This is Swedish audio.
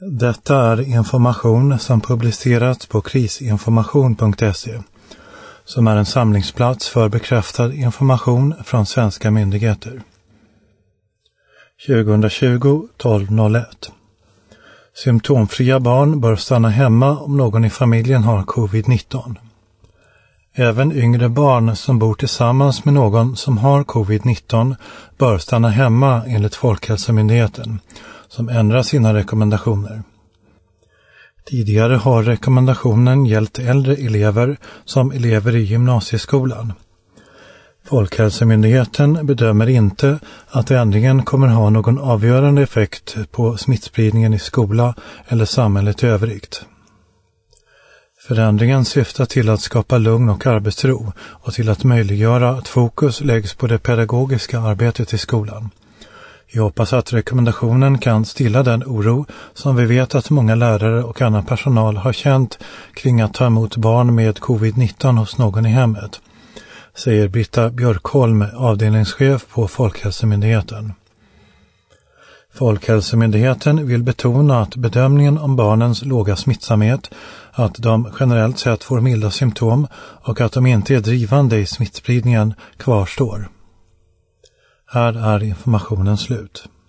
Detta är information som publicerats på krisinformation.se, som är en samlingsplats för bekräftad information från svenska myndigheter. 2020-12-01. Symptomfria barn bör stanna hemma om någon i familjen har covid-19. Även yngre barn som bor tillsammans med någon som har covid-19 bör stanna hemma enligt Folkhälsomyndigheten, som ändrar sina rekommendationer. Tidigare har rekommendationen gällt äldre elever som elever i gymnasieskolan. Folkhälsomyndigheten bedömer inte att ändringen kommer ha någon avgörande effekt på smittspridningen i skola eller samhället i övrigt. Förändringen syftar till att skapa lugn och arbetsro och till att möjliggöra att fokus läggs på det pedagogiska arbetet i skolan. Jag hoppas att rekommendationen kan stilla den oro som vi vet att många lärare och annan personal har känt kring att ta emot barn med covid-19 hos någon i hemmet, säger Britta Björkholm, avdelningschef på Folkhälsomyndigheten. Folkhälsomyndigheten vill betona att bedömningen om barnens låga smittsamhet, att de generellt sett får milda symptom och att de inte är drivande i smittspridningen kvarstår. Här är informationen slut.